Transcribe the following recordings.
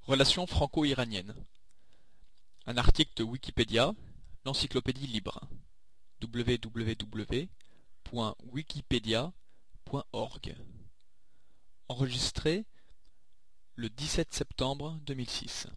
Relations franco-iraniennes. Un article de Wikipédia, l'encyclopédie libre. www.wikipedia.org. Enregistré le 17 septembre 2006.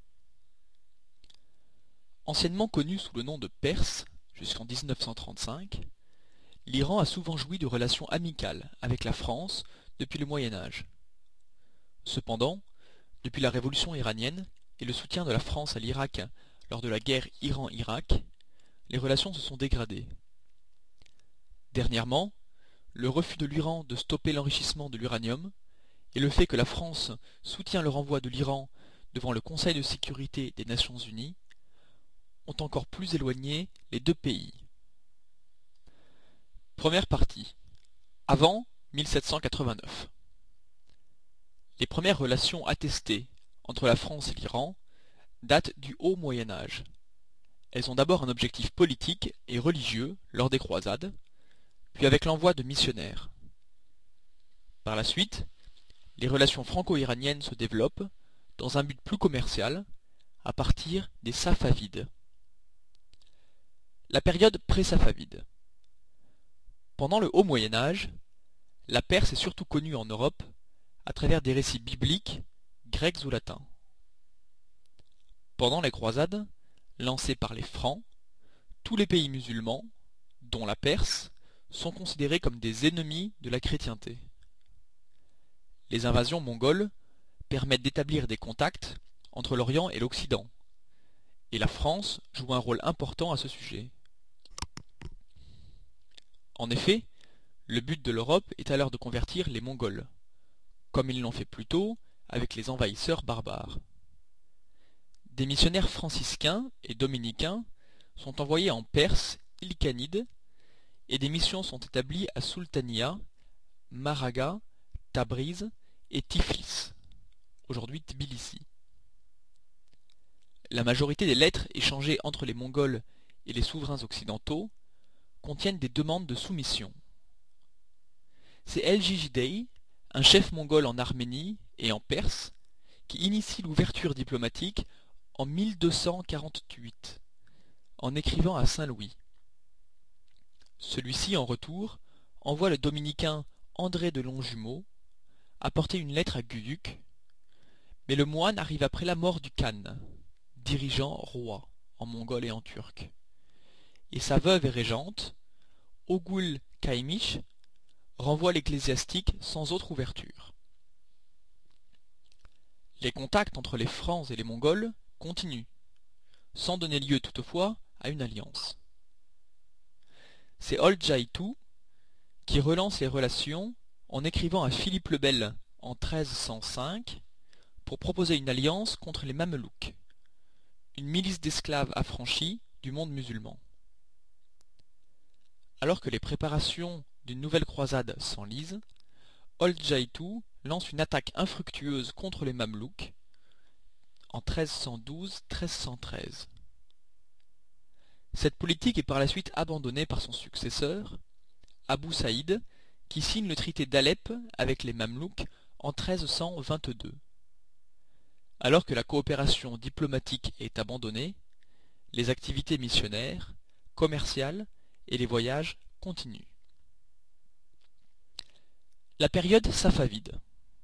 Anciennement connu sous le nom de Perse jusqu'en 1935, l'Iran a souvent joui de relations amicales avec la France depuis le Moyen Âge. Cependant, depuis la révolution iranienne et le soutien de la France à l'Irak lors de la guerre Iran-Irak, les relations se sont dégradées. Dernièrement, le refus de l'Iran de stopper l'enrichissement de l'uranium et le fait que la France soutient le renvoi de l'Iran devant le Conseil de sécurité des Nations Unies ont encore plus éloigné les deux pays. Première partie. Avant 1789. Les premières relations attestées entre la France et l'Iran datent du Haut Moyen Âge. Elles ont d'abord un objectif politique et religieux lors des croisades, puis avec l'envoi de missionnaires. Par la suite, les relations franco-iraniennes se développent dans un but plus commercial, à partir des Safavides. La période pré-safavide. Pendant le Haut Moyen Âge, la Perse est surtout connue en Europe à travers des récits bibliques, grecs ou latins. Pendant les croisades, lancées par les Francs, tous les pays musulmans, dont la Perse, sont considérés comme des ennemis de la chrétienté. Les invasions mongoles permettent d'établir des contacts entre l'Orient et l'Occident, et la France joue un rôle important à ce sujet. En effet, le but de l'Europe est alors de convertir les Mongols, comme ils l'ont fait plus tôt avec les envahisseurs barbares. Des missionnaires franciscains et dominicains sont envoyés en Perse ilkhanide et des missions sont établies à Sultania, Maraga, Tabriz et Tiflis, aujourd'hui Tbilissi. La majorité des lettres échangées entre les Mongols et les souverains occidentaux contiennent des demandes de soumission. C'est Elgigidey, un chef mongol en Arménie et en Perse, qui initie l'ouverture diplomatique en 1248, en écrivant à Saint-Louis. Celui-ci, en retour, envoie le dominicain André de Longjumeau apporter une lettre à Guyuk, mais le moine arrive après la mort du Khan, dirigeant roi en mongol et en turc, et sa veuve et régente, Ogul Kaymish, renvoie l'ecclésiastique sans autre ouverture. Les contacts entre les Francs et les Mongols continuent, sans donner lieu toutefois à une alliance. C'est Oljaïtou qui relance les relations en écrivant à Philippe le Bel en 1305 pour proposer une alliance contre les Mamelouks, une milice d'esclaves affranchis du monde musulman. Alors que les préparations d'une nouvelle croisade s'enlisent, Oljaïtou lance une attaque infructueuse contre les Mamelouks en 1312-1313. Cette politique est par la suite abandonnée par son successeur, Abou Saïd, qui signe le traité d'Alep avec les Mamelouks en 1322. Alors que la coopération diplomatique est abandonnée, les activités missionnaires, commerciales et les voyages continuent. La période safavide.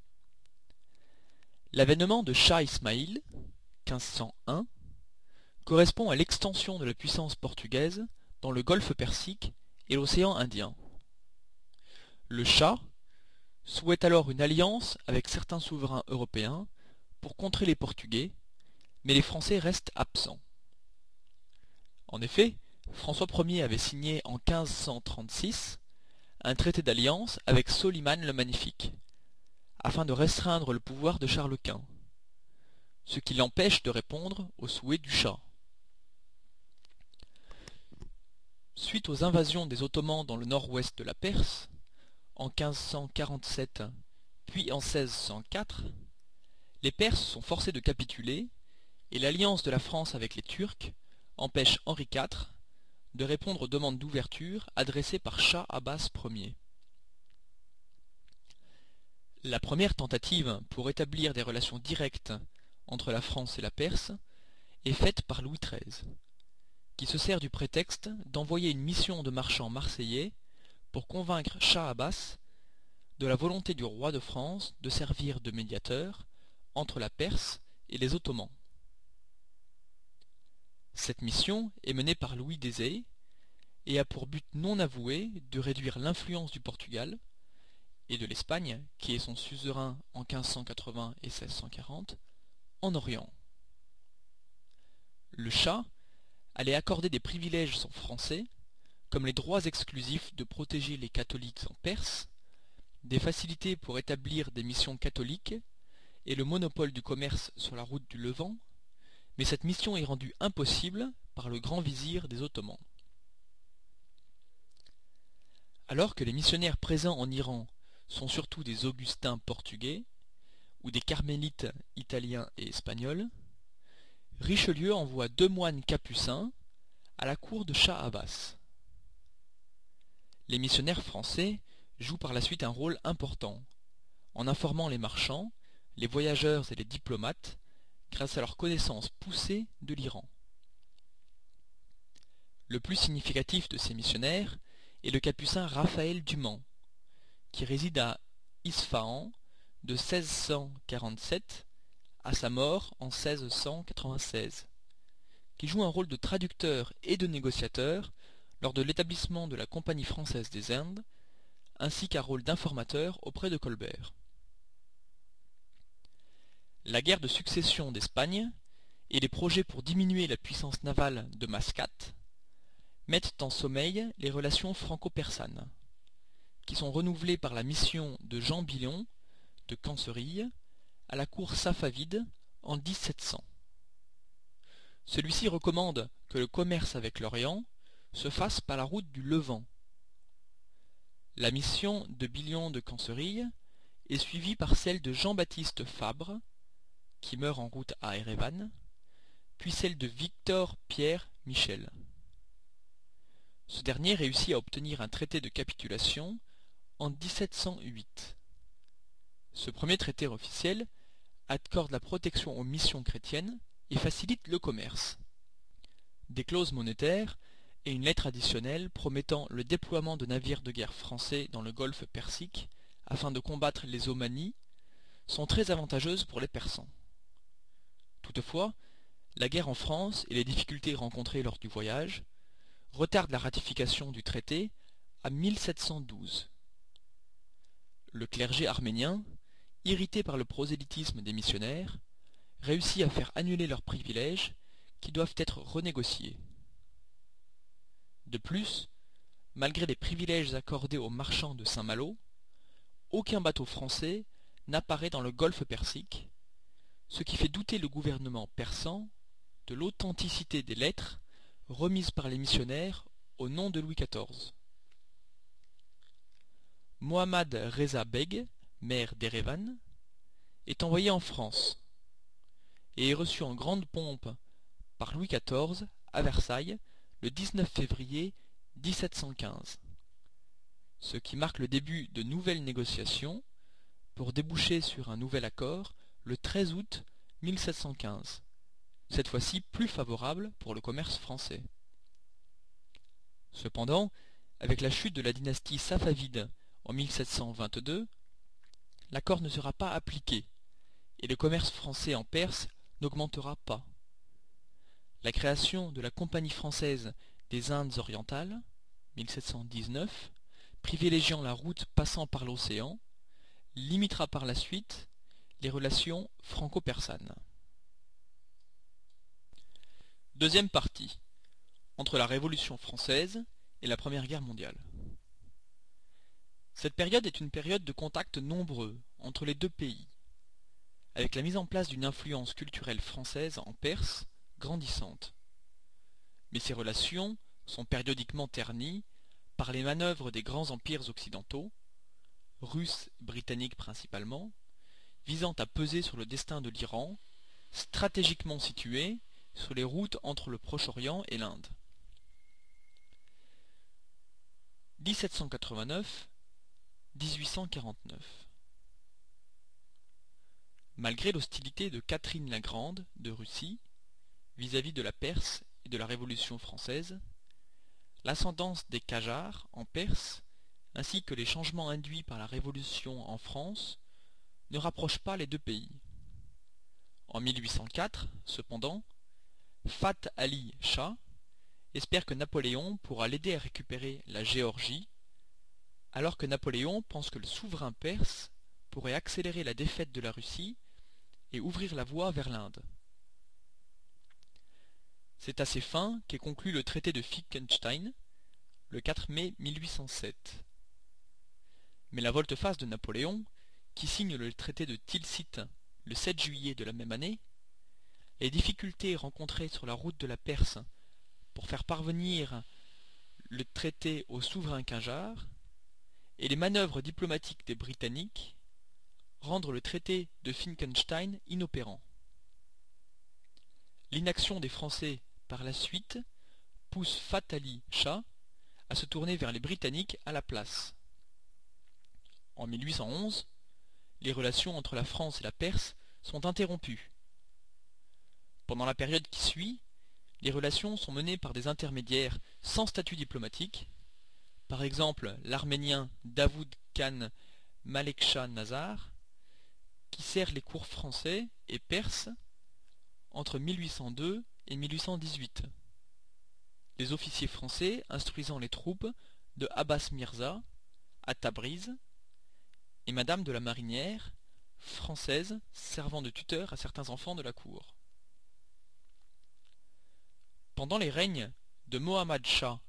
L'avènement de Shah Ismail, 1501, correspond à l'extension de la puissance portugaise dans le golfe Persique et l'océan Indien. Le Shah souhaite alors une alliance avec certains souverains européens pour contrer les Portugais, mais les Français restent absents. En effet, François Ier avait signé en 1536 un traité d'alliance avec Soliman le Magnifique, afin de restreindre le pouvoir de Charles Quint, ce qui l'empêche de répondre aux souhaits du Shah. Suite aux invasions des Ottomans dans le nord-ouest de la Perse, en 1547 puis en 1604, les Perses sont forcés de capituler et l'alliance de la France avec les Turcs empêche Henri IV de répondre aux demandes d'ouverture adressées par Shah Abbas Ier. La première tentative pour établir des relations directes entre la France et la Perse est faite par Louis XIII, qui se sert du prétexte d'envoyer une mission de marchands marseillais pour convaincre Shah Abbas de la volonté du roi de France de servir de médiateur entre la Perse et les Ottomans. Cette mission est menée par Louis Désiré et a pour but non avoué de réduire l'influence du Portugal et de l'Espagne, qui est son suzerain en 1580 et 1640, en Orient. Le Shah allait accorder des privilèges aux Français, comme les droits exclusifs de protéger les catholiques en Perse, des facilités pour établir des missions catholiques et le monopole du commerce sur la route du Levant, mais cette mission est rendue impossible par le grand vizir des Ottomans. Alors que les missionnaires présents en Iran sont surtout des augustins portugais ou des carmélites italiens et espagnols, Richelieu envoie 2 moines capucins à la cour de Shah Abbas. Les missionnaires français jouent par la suite un rôle important, en informant les marchands, les voyageurs et les diplomates grâce à leur connaissance poussée de l'Iran. Le plus significatif de ces missionnaires est le capucin Raphaël du Mans, qui réside à Isfahan de 1647 à sa mort en 1696, qui joue un rôle de traducteur et de négociateur lors de l'établissement de la Compagnie française des Indes, ainsi qu'un rôle d'informateur auprès de Colbert. La guerre de succession d'Espagne et les projets pour diminuer la puissance navale de Mascate mettent en sommeil les relations franco-persanes, qui sont renouvelées par la mission de Jean Billon de Cancerille à la cour safavide en 1700. Celui-ci recommande que le commerce avec l'Orient se fasse par la route du Levant. La mission de Billon de Cancerille est suivie par celle de Jean-Baptiste Fabre, qui meurt en route à Erevan, puis celle de Victor Pierre Michel. Ce dernier réussit à obtenir un traité de capitulation en 1708. Ce premier traité officiel accorde la protection aux missions chrétiennes et facilite le commerce. Des clauses monétaires et une lettre additionnelle promettant le déploiement de navires de guerre français dans le golfe Persique afin de combattre les Omanies sont très avantageuses pour les Persans. Toutefois, la guerre en France et les difficultés rencontrées lors du voyage retardent la ratification du traité à 1712. Le clergé arménien, irrité par le prosélytisme des missionnaires, réussit à faire annuler leurs privilèges qui doivent être renégociés. De plus, malgré les privilèges accordés aux marchands de Saint-Malo, aucun bateau français n'apparaît dans le golfe Persique, ce qui fait douter le gouvernement persan de l'authenticité des lettres remises par les missionnaires au nom de Louis XIV. Mohammad Reza Beg, maire d'Erevan, est envoyé en France et est reçu en grande pompe par Louis XIV à Versailles le 19 février 1715, ce qui marque le début de nouvelles négociations pour déboucher sur un nouvel accord le 13 août 1715, cette fois-ci plus favorable pour le commerce français. Cependant, avec la chute de la dynastie safavide en 1722, l'accord ne sera pas appliqué et le commerce français en Perse n'augmentera pas. La création de la Compagnie française des Indes orientales, 1719, privilégiant la route passant par l'océan, limitera par la suite les relations franco-persanes. Deuxième partie, entre la Révolution française et la Première Guerre mondiale. Cette période est une période de contacts nombreux entre les deux pays, avec la mise en place d'une influence culturelle française en Perse grandissante. Mais ces relations sont périodiquement ternies par les manœuvres des grands empires occidentaux, russes et britanniques principalement, visant à peser sur le destin de l'Iran, stratégiquement situé sur les routes entre le Proche-Orient et l'Inde. 1789-1849. Malgré l'hostilité de Catherine la Grande de Russie vis-à-vis de la Perse et de la Révolution française, l'ascendance des Qajars en Perse, ainsi que les changements induits par la Révolution en France, ne rapprochent pas les deux pays. En 1804, cependant, Fath Ali Shah espère que Napoléon pourra l'aider à récupérer la Géorgie, alors que Napoléon pense que le souverain perse pourrait accélérer la défaite de la Russie et ouvrir la voie vers l'Inde. C'est à ces fins qu'est conclu le traité de Finckenstein le 4 mai 1807. Mais la volte-face de Napoléon, qui signe le traité de Tilsit le 7 juillet de la même année, les difficultés rencontrées sur la route de la Perse pour faire parvenir le traité au souverain Qajar, et les manœuvres diplomatiques des Britanniques rendent le traité de Finckenstein inopérant. L'inaction des Français par la suite pousse Fath Ali Shah à se tourner vers les Britanniques à la place. En 1811, les relations entre la France et la Perse sont interrompues. Pendant la période qui suit, les relations sont menées par des intermédiaires sans statut diplomatique, par exemple l'Arménien Davoud Khan Malekshah Nazar, qui sert les cours français et perses entre 1802 et 1818. Les officiers français instruisant les troupes de Abbas Mirza à Tabriz et Madame de la Marinière, française, servant de tuteur à certains enfants de la cour. Pendant les règnes de Mohammad Shah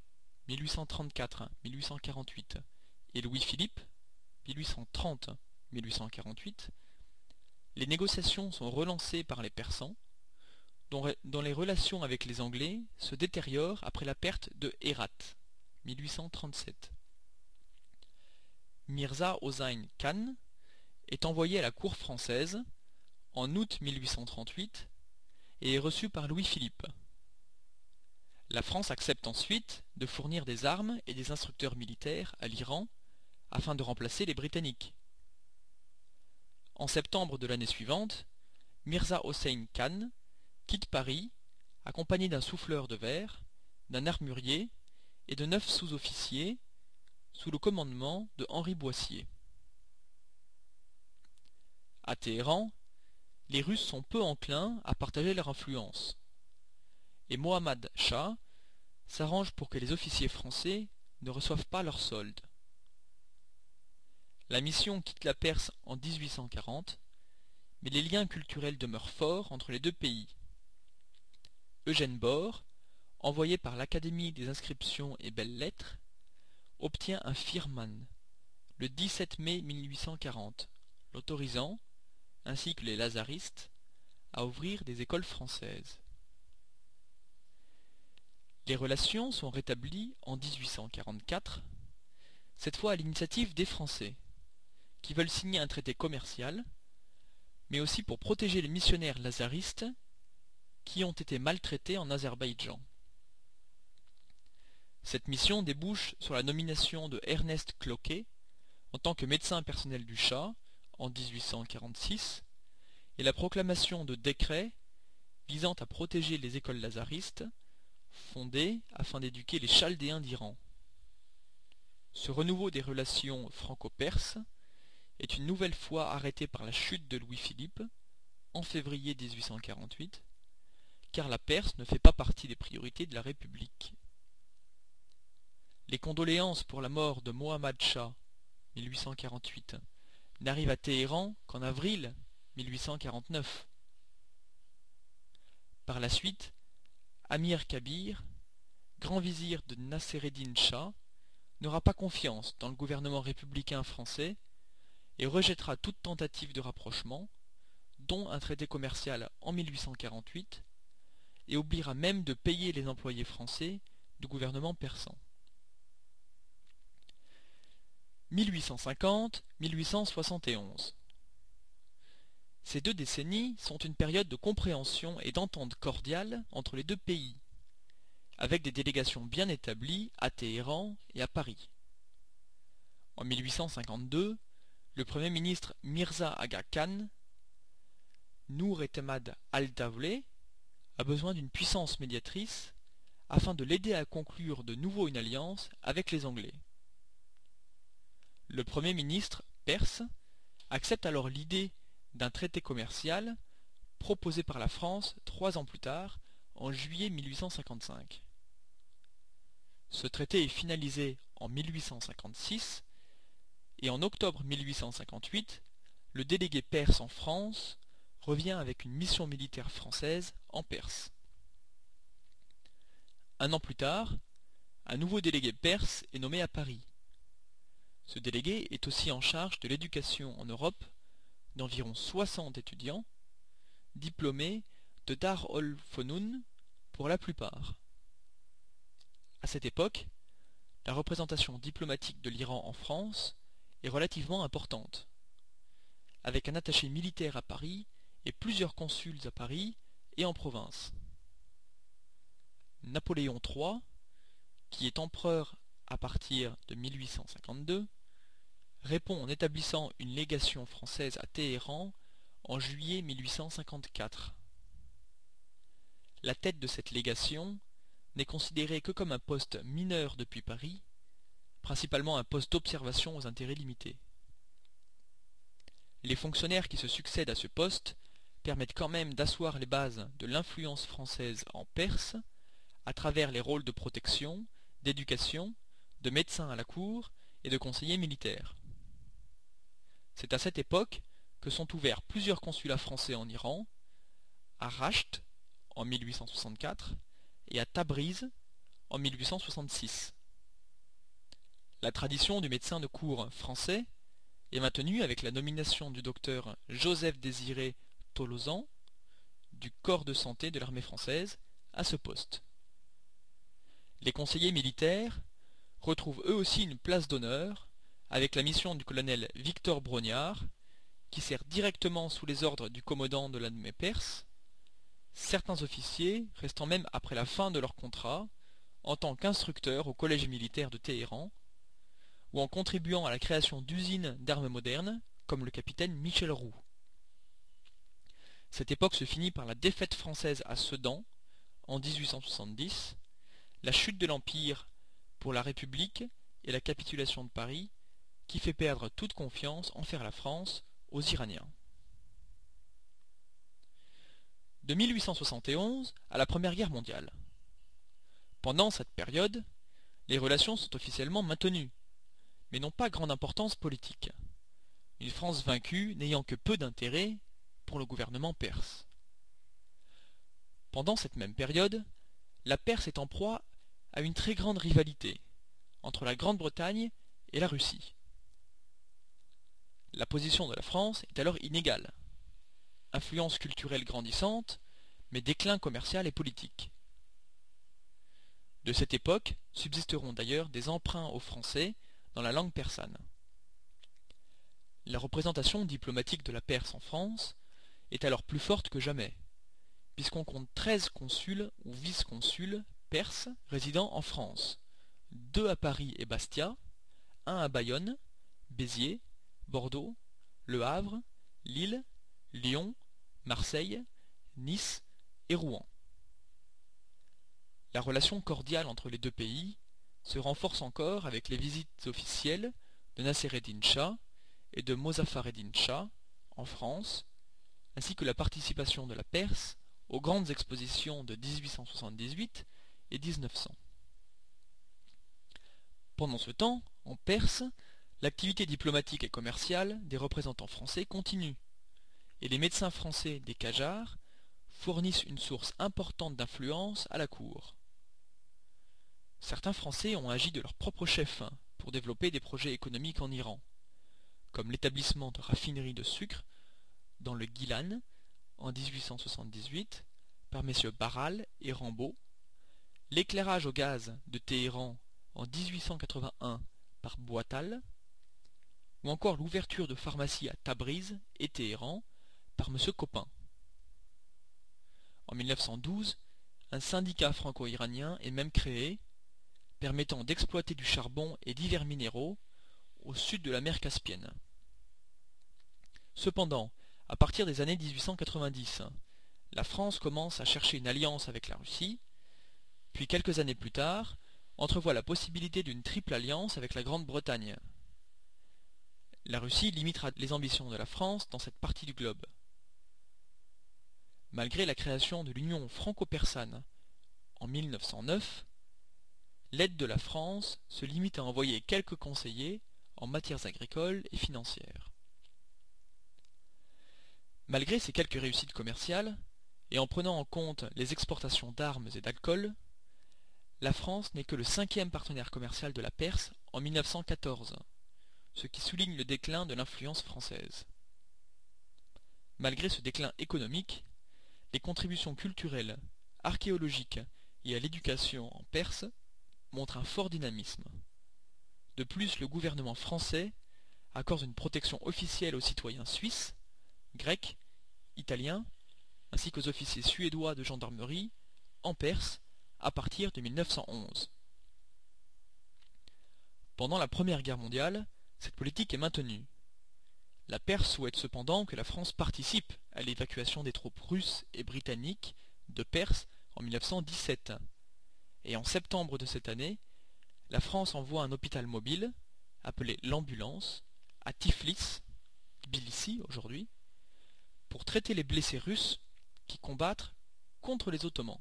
1834-1848 et Louis-Philippe 1830-1848, les négociations sont relancées par les Persans, dont les relations avec les Anglais se détériorent après la perte de Hérat 1837. Mirza Hossein Khan est envoyé à la cour française en août 1838 et est reçu par Louis-Philippe. La France accepte ensuite de fournir des armes et des instructeurs militaires à l'Iran afin de remplacer les Britanniques. En septembre de l'année suivante, Mirza Hossein Khan quitte Paris accompagné d'un souffleur de verre, d'un armurier et de 9 sous-officiers sous le commandement de Henri Boissier. À Téhéran, les Russes sont peu enclins à partager leur influence, et Mohammad Shah s'arrange pour que les officiers français ne reçoivent pas leur solde. La mission quitte la Perse en 1840, mais les liens culturels demeurent forts entre les deux pays. Eugène Bor, envoyé par l'Académie des inscriptions et belles-lettres, obtient un firman le 17 mai 1840, l'autorisant, ainsi que les lazaristes, à ouvrir des écoles françaises. Les relations sont rétablies en 1844, cette fois à l'initiative des Français, qui veulent signer un traité commercial, mais aussi pour protéger les missionnaires lazaristes qui ont été maltraités en Azerbaïdjan. Cette mission débouche sur la nomination de Ernest Cloquet en tant que médecin personnel du Shah en 1846 et la proclamation de décrets visant à protéger les écoles lazaristes fondées afin d'éduquer les Chaldéens d'Iran. Ce renouveau des relations franco-perses est une nouvelle fois arrêté par la chute de Louis-Philippe en février 1848, car la Perse ne fait pas partie des priorités de la République. Les condoléances pour la mort de Mohammad Shah 1848 n'arrivent à Téhéran qu'en avril 1849. Par la suite, Amir Kabir, grand vizir de Nassereddin Shah, n'aura pas confiance dans le gouvernement républicain français et rejettera toute tentative de rapprochement, dont un traité commercial en 1848, et oubliera même de payer les employés français du gouvernement persan. 1850-1871. Ces deux décennies sont une période de compréhension et d'entente cordiale entre les deux pays, avec des délégations bien établies à Téhéran et à Paris. En 1852, le Premier ministre Mirza Aga Khan Nour Etemad al-Dawleh a besoin d'une puissance médiatrice afin de l'aider à conclure de nouveau une alliance avec les Anglais. Le Premier ministre perse accepte alors l'idée d'un traité commercial proposé par la France 3 ans plus tard, en juillet 1855. Ce traité est finalisé en 1856 et en octobre 1858, le délégué perse en France revient avec une mission militaire française en Perse. Un an plus tard, un nouveau délégué perse est nommé à Paris. Ce délégué est aussi en charge de l'éducation en Europe d'environ 60 étudiants, diplômés de Dar ol-Fonoun pour la plupart. À cette époque, la représentation diplomatique de l'Iran en France est relativement importante, avec un attaché militaire à Paris et plusieurs consuls à Paris et en province. Napoléon III, qui est empereur à partir de 1852, répond en établissant une légation française à Téhéran en juillet 1854. La tête de cette légation n'est considérée que comme un poste mineur depuis Paris, principalement un poste d'observation aux intérêts limités. Les fonctionnaires qui se succèdent à ce poste permettent quand même d'asseoir les bases de l'influence française en Perse à travers les rôles de protection, d'éducation, de médecin à la cour et de conseiller militaire. C'est à cette époque que sont ouverts plusieurs consulats français en Iran, à Rasht en 1864 et à Tabriz en 1866. La tradition du médecin de cour français est maintenue avec la nomination du docteur Joseph-Désiré Tolosan du corps de santé de l'armée française à ce poste. Les conseillers militaires retrouvent eux aussi une place d'honneur avec la mission du colonel Victor Brognard, qui sert directement sous les ordres du commandant de l'armée perse, certains officiers restant même après la fin de leur contrat en tant qu'instructeurs au collège militaire de Téhéran, ou en contribuant à la création d'usines d'armes modernes, comme le capitaine Michel Roux. Cette époque se finit par la défaite française à Sedan, en 1870, la chute de l'Empire pour la République et la capitulation de Paris, qui fait perdre toute confiance envers la France aux Iraniens. De 1871 à la Première Guerre mondiale. Pendant cette période, les relations sont officiellement maintenues, mais n'ont pas grande importance politique, une France vaincue n'ayant que peu d'intérêt pour le gouvernement perse. Pendant cette même période, la Perse est en proie à une très grande rivalité entre la Grande-Bretagne et la Russie. La position de la France est alors inégale. Influence culturelle grandissante, mais déclin commercial et politique. De cette époque subsisteront d'ailleurs des emprunts aux Français dans la langue persane. La représentation diplomatique de la Perse en France est alors plus forte que jamais, puisqu'on compte 13 consuls ou vice-consuls perses résidant en France, 2 à Paris et Bastia, 1 à Bayonne, Béziers, Bordeaux, Le Havre, Lille, Lyon, Marseille, Nice et Rouen. La relation cordiale entre les deux pays se renforce encore avec les visites officielles de Nasser-Eddin Shah et de Mozaffar-Eddin Shah en France, ainsi que la participation de la Perse aux grandes expositions de 1878 et 1900. Pendant ce temps, en Perse, l'activité diplomatique et commerciale des représentants français continue, et les médecins français des Qajars fournissent une source importante d'influence à la cour. Certains Français ont agi de leur propre chef pour développer des projets économiques en Iran, comme l'établissement de raffineries de sucre dans le Guilan en 1878 par messieurs Barral et Rambaud, l'éclairage au gaz de Téhéran en 1881 par Boital, ou encore l'ouverture de pharmacies à Tabriz et Téhéran par M. Copin. En 1912, un syndicat franco-iranien est même créé, permettant d'exploiter du charbon et divers minéraux au sud de la mer Caspienne. Cependant, À partir des années 1890, la France commence à chercher une alliance avec la Russie, puis quelques années plus tard, entrevoit la possibilité d'une triple alliance avec la Grande-Bretagne. La Russie limitera les ambitions de la France dans cette partie du globe. Malgré la création de l'Union franco-persane en 1909, l'aide de la France se limite à envoyer quelques conseillers en matières agricoles et financières. Malgré ces quelques réussites commerciales, et en prenant en compte les exportations d'armes et d'alcool, la France n'est que le 5e partenaire commercial de la Perse en 1914, ce qui souligne le déclin de l'influence française. Malgré ce déclin économique, les contributions culturelles, archéologiques et à l'éducation en Perse montrent un fort dynamisme. De plus, le gouvernement français accorde une protection officielle aux citoyens suisses, grecs, italiens, ainsi qu'aux officiers suédois de gendarmerie en Perse à partir de 1911. Pendant la Première Guerre mondiale, cette politique est maintenue. La Perse souhaite cependant que la France participe à l'évacuation des troupes russes et britanniques de Perse en 1917. Et en septembre de cette année, la France envoie un hôpital mobile, appelé l'Ambulance, à Tiflis, Tbilissi aujourd'hui, pour traiter les blessés russes qui combattent contre les Ottomans.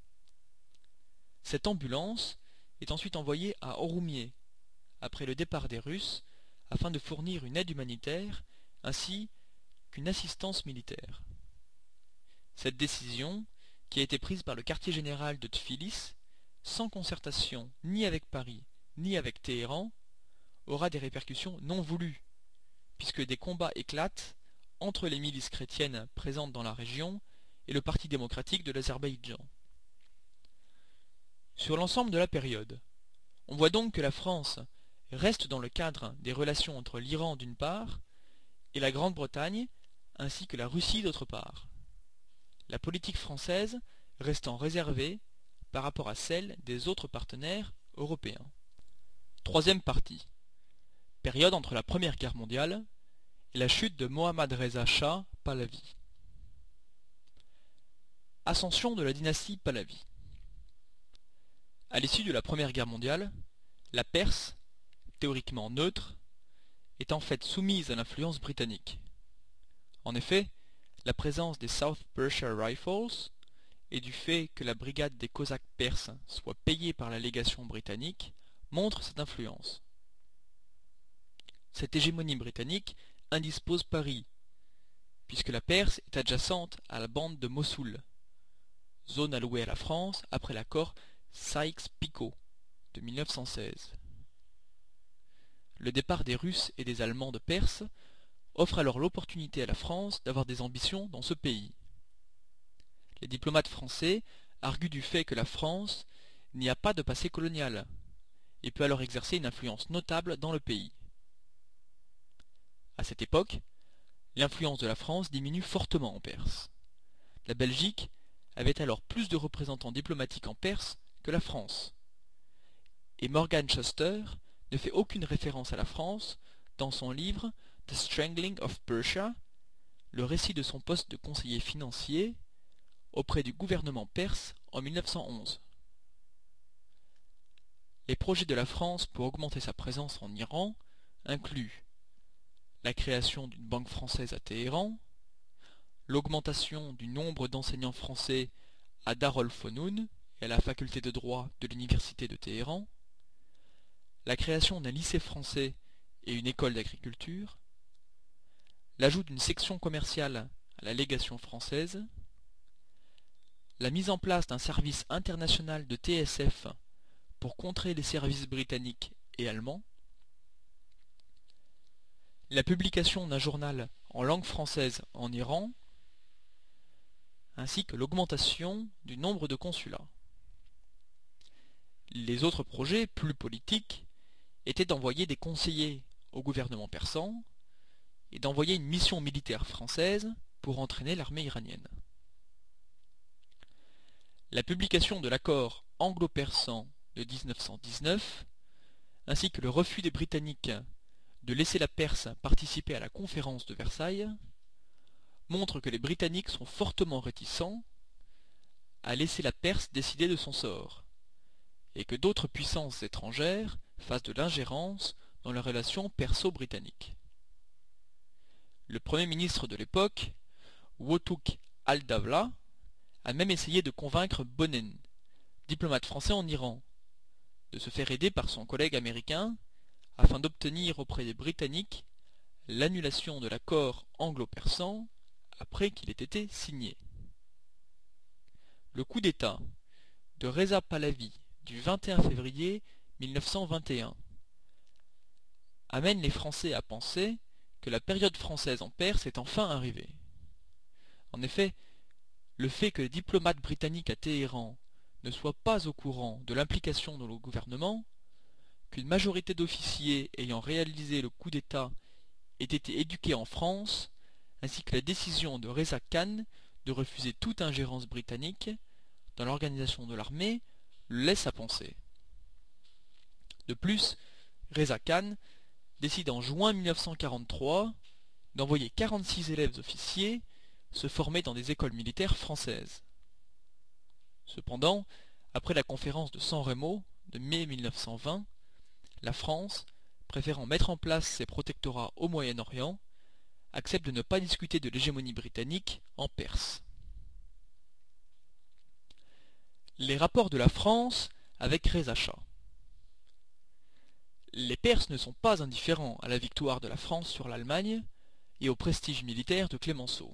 Cette ambulance est ensuite envoyée à Oroumieh, après le départ des Russes, afin de fournir une aide humanitaire ainsi qu'une assistance militaire. Cette décision, qui a été prise par le quartier général de Tbilis, sans concertation ni avec Paris ni avec Téhéran, aura des répercussions non voulues, puisque des combats éclatent entre les milices chrétiennes présentes dans la région et le Parti démocratique de l'Azerbaïdjan. Sur l'ensemble de la période, on voit donc que la France reste dans le cadre des relations entre l'Iran d'une part et la Grande-Bretagne ainsi que la Russie d'autre part, la politique française restant réservée par rapport à celle des autres partenaires européens. Troisième partie. Période entre la Première Guerre mondiale et la chute de Mohammad Reza Shah Pahlavi. Ascension de la dynastie Pahlavi. À l'issue de la Première Guerre mondiale, la Perse, théoriquement neutre, est en fait soumise à l'influence britannique. En effet, la présence des South Persia Rifles et du fait que la brigade des Cosaques perses soit payée par la légation britannique montre cette influence. Cette hégémonie britannique indispose Paris, puisque la Perse est adjacente à la bande de Mossoul, zone allouée à la France après l'accord Sykes-Picot de 1916. Le départ des Russes et des Allemands de Perse offre alors l'opportunité à la France d'avoir des ambitions dans ce pays. Les diplomates français arguent du fait que la France n'y a pas de passé colonial et peut alors exercer une influence notable dans le pays. À cette époque, l'influence de la France diminue fortement en Perse. La Belgique avait alors plus de représentants diplomatiques en Perse que la France. Et Morgan Chaucer ne fait aucune référence à la France dans son livre The Strangling of Persia, le récit de son poste de conseiller financier auprès du gouvernement perse en 1911. Les projets de la France pour augmenter sa présence en Iran incluent la création d'une banque française à Téhéran, l'augmentation du nombre d'enseignants français à Darul Fonoun et à la faculté de droit de l'université de Téhéran, la création d'un lycée français et une école d'agriculture, l'ajout d'une section commerciale à la légation française, la mise en place d'un service international de TSF pour contrer les services britanniques et allemands, la publication d'un journal en langue française en Iran, ainsi que l'augmentation du nombre de consulats. Les autres projets, plus politiques, étaient d'envoyer des conseillers au gouvernement persan et d'envoyer une mission militaire française pour entraîner l'armée iranienne. La publication de l'accord anglo-persan de 1919, ainsi que le refus des Britanniques de laisser la Perse participer à la conférence de Versailles, montre que les Britanniques sont fortement réticents à laisser la Perse décider de son sort, et que d'autres puissances étrangères fassent de l'ingérence dans les relations perso-britanniques. Le Premier ministre de l'époque, Wotuk al-Dawla, a même essayé de convaincre Bonnen, diplomate français en Iran, de se faire aider par son collègue américain afin d'obtenir auprès des Britanniques l'annulation de l'accord anglo-persan après qu'il ait été signé. Le coup d'État de Reza Pahlavi du 21 février 1921 amène les Français à penser que la période française en Perse est enfin arrivée. En effet, le fait que les diplomates britanniques à Téhéran ne soient pas au courant de l'implication de le gouvernement, qu'une majorité d'officiers ayant réalisé le coup d'État ait été éduqués en France, ainsi que la décision de Reza Khan de refuser toute ingérence britannique dans l'organisation de l'armée, le laisse à penser. De plus, Reza Khan décide en juin 1943 d'envoyer 46 élèves officiers se former dans des écoles militaires françaises. Cependant, après la conférence de San Remo de mai 1920, la France, préférant mettre en place ses protectorats au Moyen-Orient, accepte de ne pas discuter de l'hégémonie britannique en Perse. Les rapports de la France avec Reza Shah. Les Perses ne sont pas indifférents à la victoire de la France sur l'Allemagne et au prestige militaire de Clémenceau.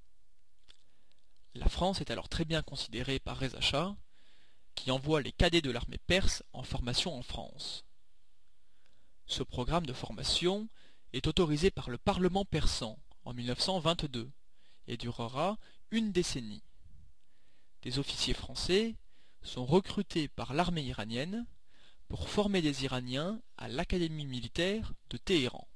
La France est alors très bien considérée par Reza Shah, qui envoie les cadets de l'armée perse en formation en France. Ce programme de formation est autorisé par le Parlement persan en 1922 et durera une décennie. Des officiers français sont recrutés par l'armée iranienne pour former des Iraniens à l'Académie militaire de Téhéran.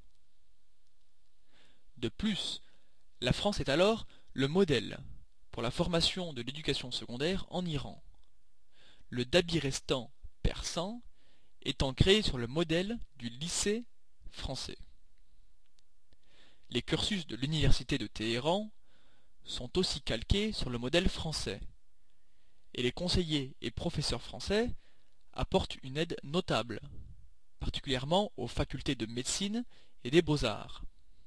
De plus, la France est alors le modèle pour la formation de l'éducation secondaire en Iran, le Dabirestan persan étant créé sur le modèle du lycée français. Les cursus de l'université de Téhéran sont aussi calqués sur le modèle français, et les conseillers et professeurs français apportent une aide notable, particulièrement aux facultés de médecine et des beaux-arts.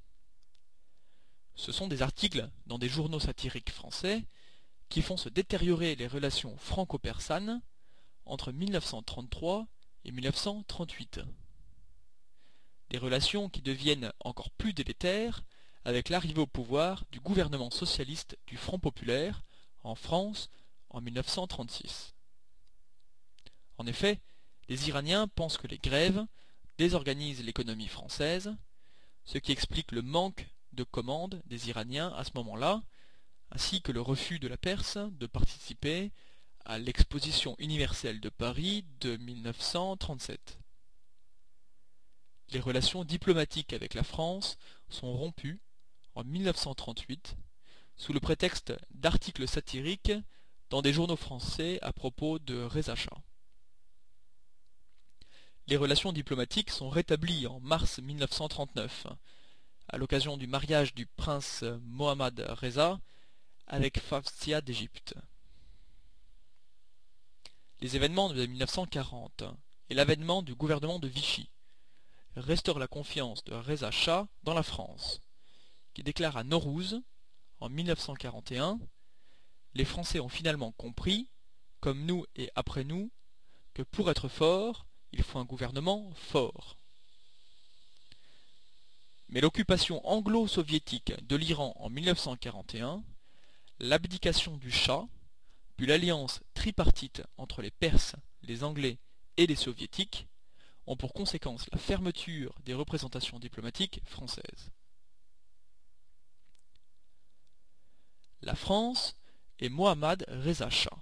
Ce sont des articles dans des journaux satiriques français qui font se détériorer les relations franco-persanes entre 1933 et 1938. Des relations qui deviennent encore plus délétères avec l'arrivée au pouvoir du gouvernement socialiste du Front populaire en France en 1936. En effet, les Iraniens pensent que les grèves désorganisent l'économie française, ce qui explique le manque de commandes des Iraniens à ce moment-là, ainsi que le refus de la Perse de participer à l'exposition universelle de Paris de 1937. Les relations diplomatiques avec la France sont rompues en 1938 sous le prétexte d'articles satiriques dans des journaux français à propos de Reza Shah. Les relations diplomatiques sont rétablies en mars 1939 à l'occasion du mariage du prince Mohammad Reza avec Fawzia d'Égypte. Les événements de 1940 et l'avènement du gouvernement de Vichy restaurent la confiance de Reza Shah dans la France, qui déclare à Nowrouz, en 1941, « Les Français ont finalement compris, comme nous et après nous, que pour être fort, il faut un gouvernement fort. » Mais l'occupation anglo-soviétique de l'Iran en 1941, l'abdication du Shah, puis l'alliance tripartite entre les Perses, les Anglais et les Soviétiques ont pour conséquence la fermeture des représentations diplomatiques françaises. La France et Mohammad Reza Shah.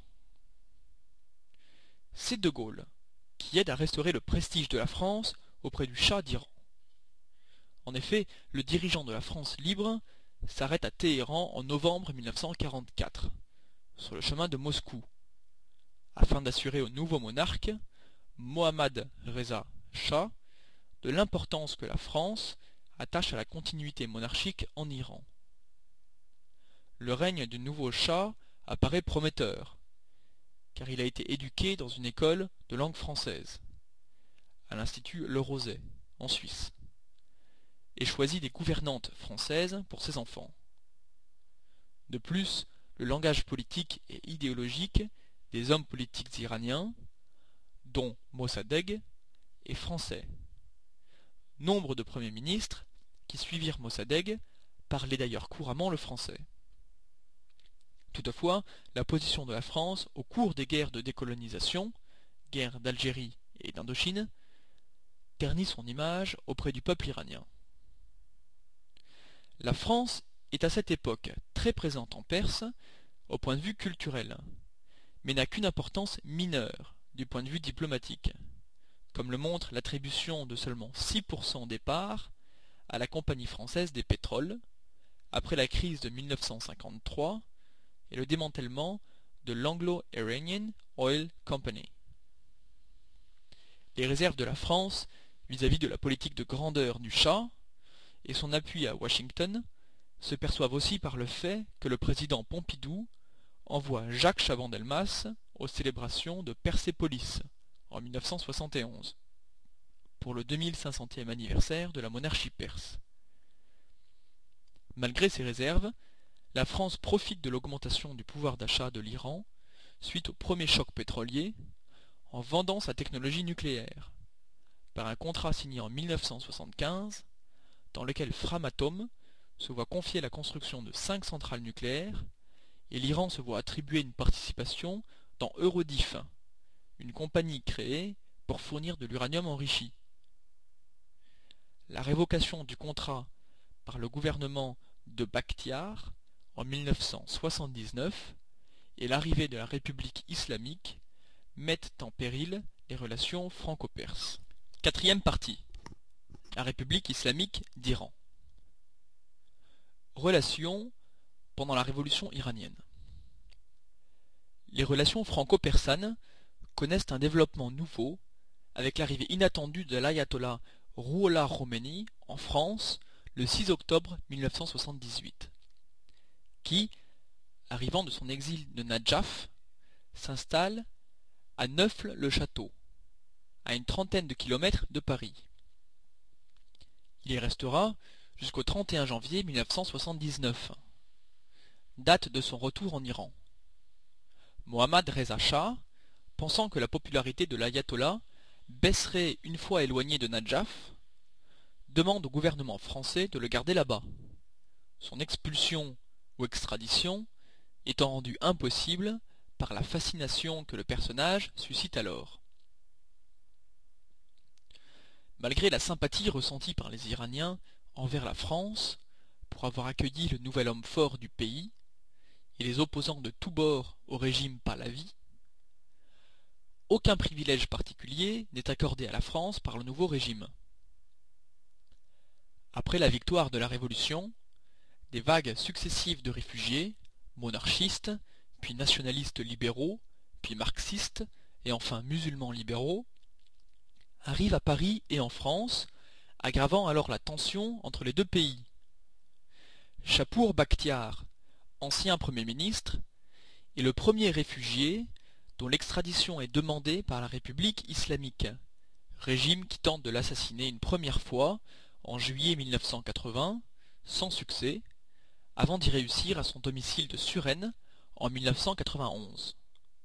C'est De Gaulle qui aide à restaurer le prestige de la France auprès du Shah d'Iran. En effet, le dirigeant de la France libre s'arrête à Téhéran en novembre 1944, sur le chemin de Moscou, afin d'assurer au nouveau monarque, Mohammad Reza Shah, de l'importance que la France attache à la continuité monarchique en Iran. le règne du nouveau Shah apparaît prometteur, car il a été éduqué dans une école de langue française, à l'Institut Le Roset, en Suisse, et choisit des gouvernantes françaises pour ses enfants. De plus, le langage politique et idéologique des hommes politiques iraniens, dont Mossadegh, est français. Nombre de premiers ministres qui suivirent Mossadegh parlaient d'ailleurs couramment le français. Toutefois, la position de la France au cours des guerres de décolonisation, guerres d'Algérie et d'Indochine, ternit son image auprès du peuple iranien. La France est à cette époque très présente en Perse au point de vue culturel, mais n'a qu'une importance mineure du point de vue diplomatique, comme le montre l'attribution de seulement 6% des parts à la Compagnie française des pétroles, après la crise de 1953 et le démantèlement de l'Anglo-Iranian Oil Company. Les réserves de la France vis-à-vis de la politique de grandeur du Shah et son appui à Washington se perçoivent aussi par le fait que le président Pompidou envoie Jacques Chaban-Delmas aux célébrations de Persépolis en 1971 pour le 2500e anniversaire de la monarchie perse. Malgré ces réserves, la France profite de l'augmentation du pouvoir d'achat de l'Iran suite au premier choc pétrolier en vendant sa technologie nucléaire par un contrat signé en 1975 dans lequel Framatome se voit confier la construction de 5 centrales nucléaires et l'Iran se voit attribuer une participation dans Eurodif, une compagnie créée pour fournir de l'uranium enrichi. La révocation du contrat par le gouvernement de Bakhtiar en 1979 et l'arrivée de la République islamique mettent en péril les relations franco-perses. Quatrième partie. La République islamique d'Iran. Relations pendant la révolution iranienne. Les relations franco-persanes connaissent un développement nouveau avec l'arrivée inattendue de l'ayatollah Rouhollah Khomeini en France le 6 octobre 1978, qui, arrivant de son exil de Nadjaf, s'installe à Neauphle-le-Château, à une trentaine de kilomètres de Paris. Il y restera jusqu'au 31 janvier 1979, date de son retour en Iran. Mohammad Reza Shah, pensant que la popularité de l'ayatollah baisserait une fois éloigné de Nadjaf, demande au gouvernement français de le garder là-bas, son expulsion ou extradition étant rendue impossible par la fascination que le personnage suscite alors. Malgré la sympathie ressentie par les Iraniens envers la France pour avoir accueilli le nouvel homme fort du pays et les opposants de tous bords au régime Pahlavi, aucun privilège particulier n'est accordé à la France par le nouveau régime. Après la victoire de la Révolution, des vagues successives de réfugiés, monarchistes, puis nationalistes libéraux, puis marxistes, et enfin musulmans libéraux, arrivent à Paris et en France, aggravant alors la tension entre les deux pays. Chapour Bakhtiar, ancien Premier ministre, est le premier réfugié dont l'extradition est demandée par la République islamique, régime qui tente de l'assassiner une première fois en juillet 1980, sans succès, avant d'y réussir à son domicile de Suresnes en 1991.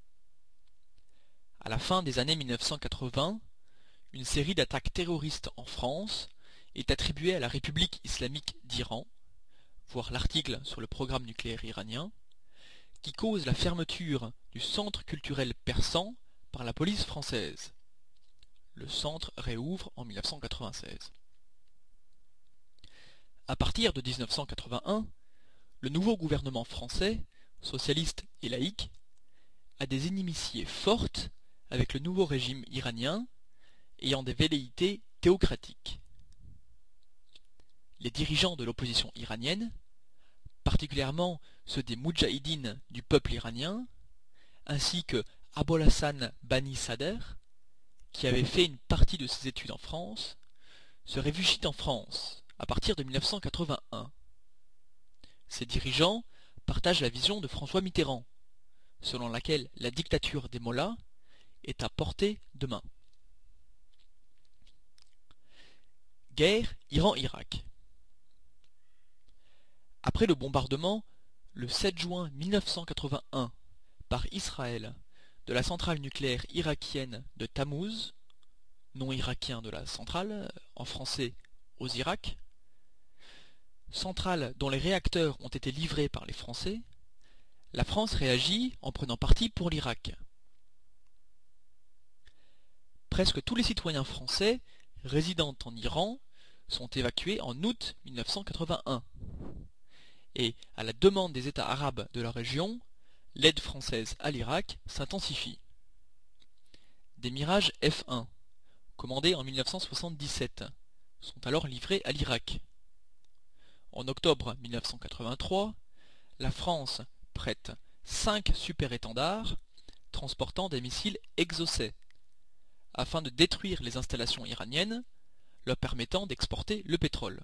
À la fin des années 1980, une série d'attaques terroristes en France est attribuée à la République islamique d'Iran, voir l'article sur le programme nucléaire iranien, qui cause la fermeture du centre culturel persan par la police française. Le centre réouvre en 1996. À partir de 1981, le nouveau gouvernement français, socialiste et laïque, a des inimitiés fortes avec le nouveau régime iranien ayant des velléités théocratiques. Les dirigeants de l'opposition iranienne, particulièrement ceux des moudjahidines du peuple iranien, ainsi que Abol Hassan Bani Sadr, qui avait fait une partie de ses études en France, se réfugient en France à partir de 1981. Ces dirigeants partage la vision de François Mitterrand, selon laquelle la dictature des mollahs est à portée de main. Guerre Iran-Irak. Après le bombardement, le 7 juin 1981, par Israël, de la centrale nucléaire irakienne de Tammuz, nom irakien de la centrale, en français Osirak, centrale dont les réacteurs ont été livrés par les Français, la France réagit en prenant parti pour l'Irak. Presque tous les citoyens français résidant en Iran sont évacués en août 1981. Et, à la demande des États arabes de la région, l'aide française à l'Irak s'intensifie. Des Mirage F-1, commandés en 1977, sont alors livrés à l'Irak. En octobre 1983, la France prête 5 super-étendards transportant des missiles Exocet, afin de détruire les installations iraniennes, leur permettant d'exporter le pétrole.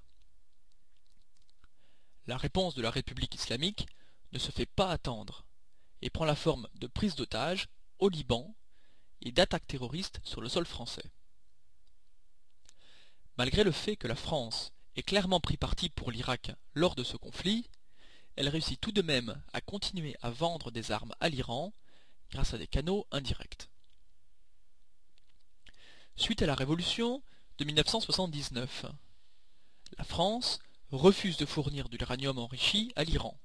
La réponse de la République islamique ne se fait pas attendre et prend la forme de prise d'otages au Liban et d'attaques terroristes sur le sol français. Malgré le fait que la France ait clairement pris parti pour l'Irak lors de ce conflit, elle réussit tout de même à continuer à vendre des armes à l'Iran grâce à des canaux indirects. Suite à la révolution de 1979, la France refuse de fournir de l'uranium enrichi à l'Iran.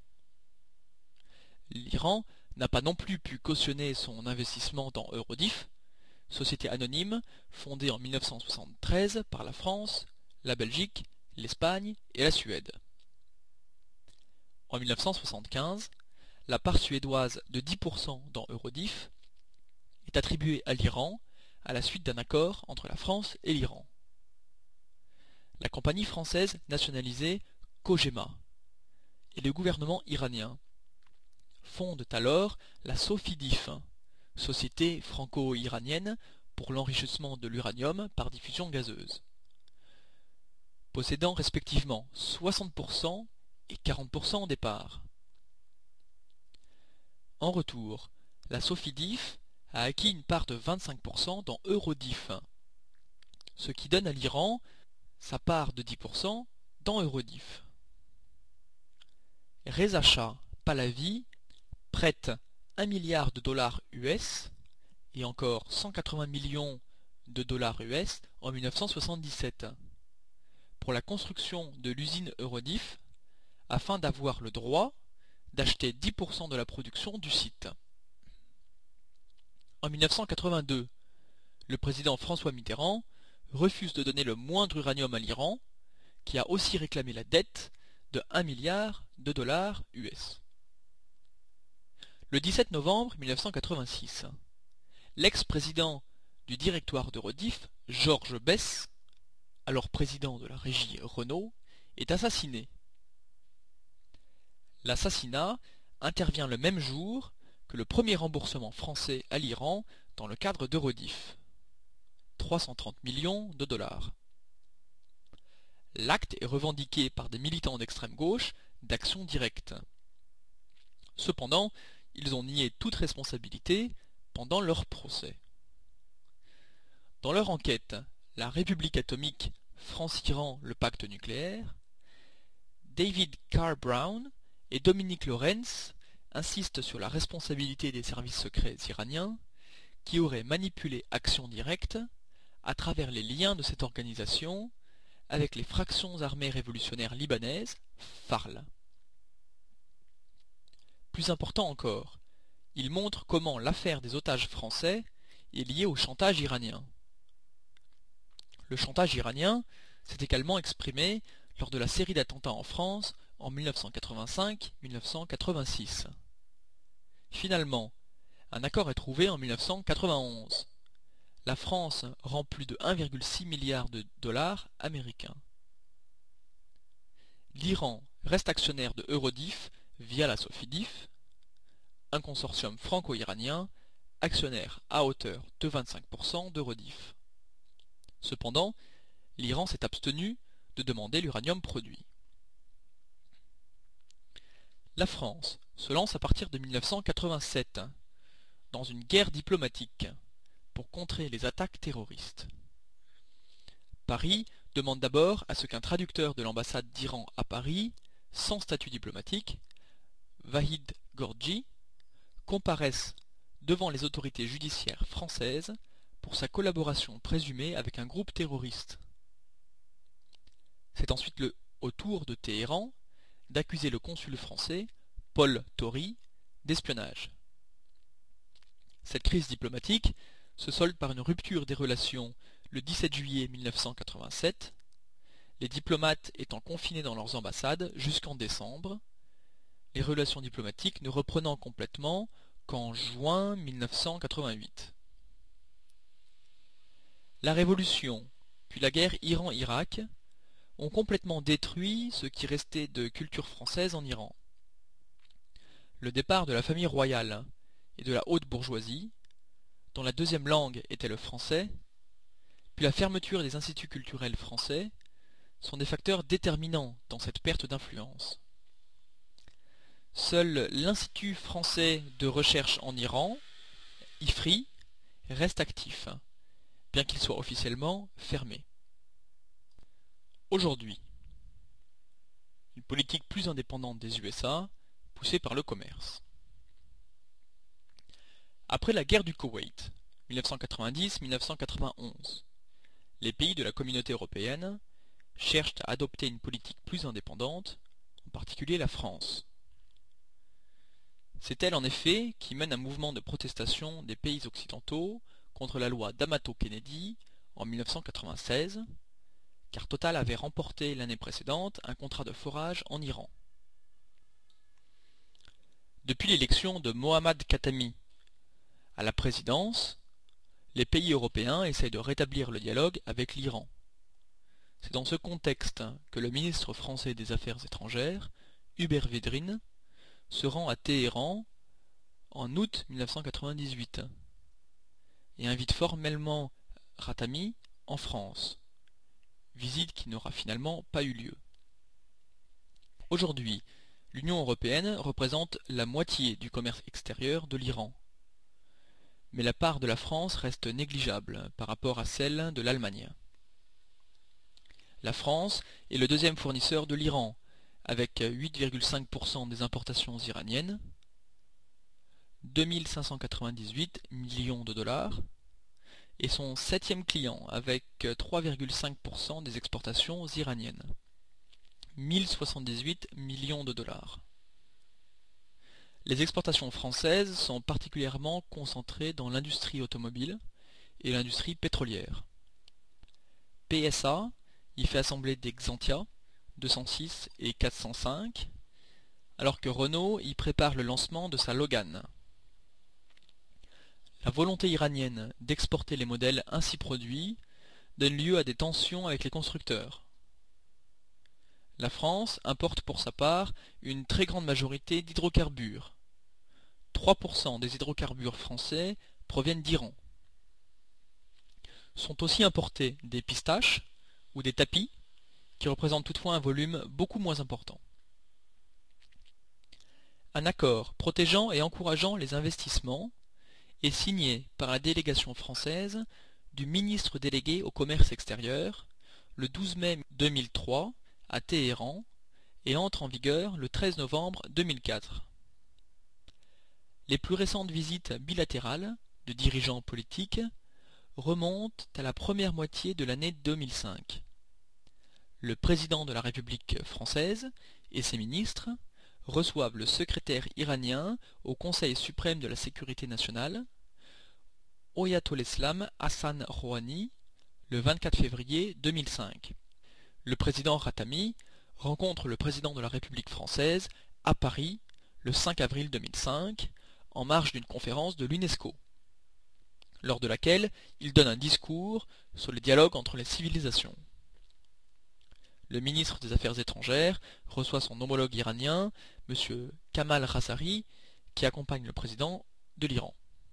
L'Iran n'a pas non plus pu cautionner son investissement dans Eurodif, société anonyme fondée en 1973 par la France, la Belgique, l'Espagne et la Suède. En 1975, la part suédoise de 10% dans Eurodif est attribuée à l'Iran à la suite d'un accord entre la France et l'Iran. La compagnie française nationalisée Cogema et le gouvernement iranien fondent alors la Sofidif, société franco-iranienne pour l'enrichissement de l'uranium par diffusion gazeuse, possédant respectivement 60% et 40% des parts. En retour, la Sofidif a acquis une part de 25% dans Eurodif, ce qui donne à l'Iran sa part de 10% dans Eurodif. Reza Shah Pahlavi prête 1 milliard de dollars US et encore 180 millions de dollars US en 1977 pour la construction de l'usine Eurodif afin d'avoir le droit d'acheter 10% de la production du site. En 1982, le président François Mitterrand refuse de donner le moindre uranium à l'Iran, qui a aussi réclamé la dette de 1 milliard de dollars US. Le 17 novembre 1986, l'ex-président du directoire d'Eurodif, Georges Besse, alors président de la régie Renault, est assassiné. L'assassinat intervient le même jour que le premier remboursement français à l'Iran dans le cadre d'Eurodif. 330 millions de dollars. L'acte est revendiqué par des militants d'extrême gauche d'Action Directe. Cependant, ils ont nié toute responsabilité pendant leur procès. Dans leur enquête, la République atomique France-Iran le pacte nucléaire, David Carr Brown et Dominique Lorenz insistent sur la responsabilité des services secrets iraniens qui auraient manipulé Action Directe à travers les liens de cette organisation avec les fractions armées révolutionnaires libanaises, FARL. Plus important encore, il montre comment l'affaire des otages français est liée au chantage iranien. Le chantage iranien s'est également exprimé lors de la série d'attentats en France en 1985-1986. Finalement, un accord est trouvé en 1991. La France rend plus de 1,6 milliard de dollars américains. L'Iran reste actionnaire de Eurodif via la Sofidif, un consortium franco-iranien actionnaire à hauteur de 25% d'Eurodif. Cependant, l'Iran s'est abstenu de demander l'uranium produit. La France se lance à partir de 1987 dans une guerre diplomatique pour contrer les attaques terroristes. Paris demande d'abord à ce qu'un traducteur de l'ambassade d'Iran à Paris, sans statut diplomatique, Vahid Gorgi, comparaisse devant les autorités judiciaires françaises pour sa collaboration présumée avec un groupe terroriste. C'est ensuite au tour de Téhéran d'accuser le consul français, Paul Tory, d'espionnage. Cette crise diplomatique se solde par une rupture des relations le 17 juillet 1987, les diplomates étant confinés dans leurs ambassades jusqu'en décembre, les relations diplomatiques ne reprenant complètement qu'en juin 1988. La révolution, puis la guerre Iran-Irak ont complètement détruit ce qui restait de culture française en Iran. Le départ de la famille royale et de la haute bourgeoisie, dont la deuxième langue était le français, puis la fermeture des instituts culturels français, sont des facteurs déterminants dans cette perte d'influence. Seul l'Institut français de recherche en Iran, IFRI, reste actif, bien qu'il soit officiellement fermé. Aujourd'hui, une politique plus indépendante des USA, poussée par le commerce. Après la guerre du Koweït, 1990-1991, les pays de la communauté européenne cherchent à adopter une politique plus indépendante, en particulier la France. C'est elle en effet qui mène un mouvement de protestation des pays occidentaux contre la loi d'Amato-Kennedy en 1996, car Total avait remporté l'année précédente un contrat de forage en Iran. Depuis l'élection de Mohammad Khatami à la présidence, les pays européens essayent de rétablir le dialogue avec l'Iran. C'est dans ce contexte que le ministre français des Affaires étrangères, Hubert Védrine, se rend à Téhéran en août 1998 et invite formellement Khatami en France, visite qui n'aura finalement pas eu lieu. Aujourd'hui, l'Union européenne représente la moitié du commerce extérieur de l'Iran, mais la part de la France reste négligeable par rapport à celle de l'Allemagne. La France est le deuxième fournisseur de l'Iran, avec 8,5% des importations iraniennes, 2598 millions de dollars, et son septième client, avec 3,5% des exportations iraniennes, 1078 millions de dollars. Les exportations françaises sont particulièrement concentrées dans l'industrie automobile et l'industrie pétrolière. PSA y fait assembler des Xantia 206 et 405, alors que Renault y prépare le lancement de sa Logan. La volonté iranienne d'exporter les modèles ainsi produits donne lieu à des tensions avec les constructeurs. La France importe pour sa part une très grande majorité d'hydrocarbures. 3% des hydrocarbures français proviennent d'Iran. Sont aussi importés des pistaches ou des tapis, qui représentent toutefois un volume beaucoup moins important. Un accord protégeant et encourageant les investissements est signé par la délégation française du ministre délégué au commerce extérieur le 12 mai 2003 à Téhéran et entre en vigueur le 13 novembre 2004. Les plus récentes visites bilatérales de dirigeants politiques remontent à la première moitié de l'année 2005. Le président de la République française et ses ministres reçoivent le secrétaire iranien au Conseil suprême de la sécurité nationale, Oyatollah Hassan Rouhani, le 24 février 2005. Le président Khatami rencontre le président de la République française à Paris le 5 avril 2005, en marge d'une conférence de l'UNESCO, lors de laquelle il donne un discours sur le dialogue entre les civilisations. Le ministre des Affaires étrangères reçoit son homologue iranien, M. Kamal Razari, qui accompagne le président de l'Iran.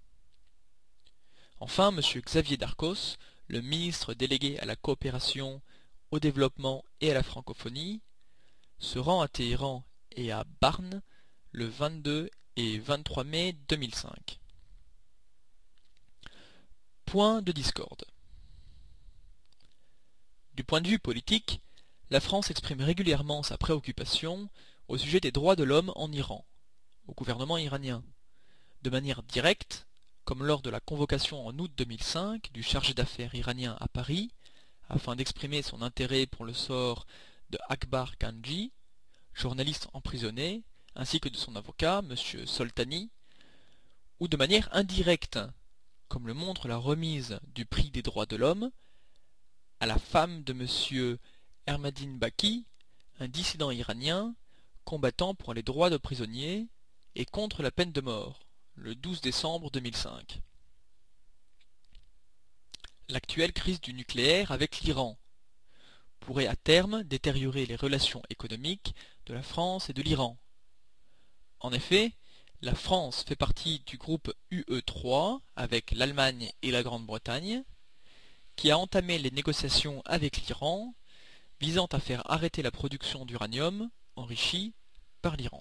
Enfin, M. Xavier Darcos, le ministre délégué à la coopération, au développement et à la francophonie, se rend à Téhéran et à Barn le 22 et 23 mai 2005. Point de discorde. Du point de vue politique, la France exprime régulièrement sa préoccupation au sujet des droits de l'homme en Iran, au gouvernement iranien, de manière directe, comme lors de la convocation en août 2005 du chargé d'affaires iranien à Paris, afin d'exprimer son intérêt pour le sort de Akbar Khanji, journaliste emprisonné, ainsi que de son avocat, M. Soltani, ou de manière indirecte, comme le montre la remise du prix des droits de l'homme à la femme de M. Hermadine Baki, un dissident iranien combattant pour les droits de prisonniers et contre la peine de mort, le 12 décembre 2005. L'actuelle crise du nucléaire avec l'Iran pourrait à terme détériorer les relations économiques de la France et de l'Iran. En effet, la France fait partie du groupe UE3 avec l'Allemagne et la Grande-Bretagne, qui a entamé les négociations avec l'Iran visant à faire arrêter la production d'uranium enrichi par l'Iran.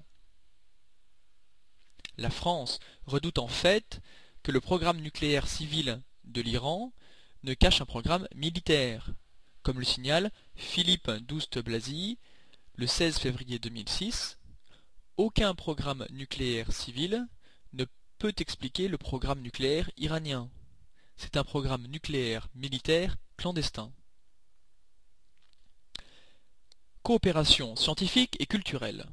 La France redoute en fait que le programme nucléaire civil de l'Iran ne cache un programme militaire, comme le signale Philippe Douste-Blazy le 16 février 2006. Aucun programme nucléaire civil ne peut expliquer le programme nucléaire iranien. C'est un programme nucléaire militaire clandestin. Coopération scientifique et culturelle.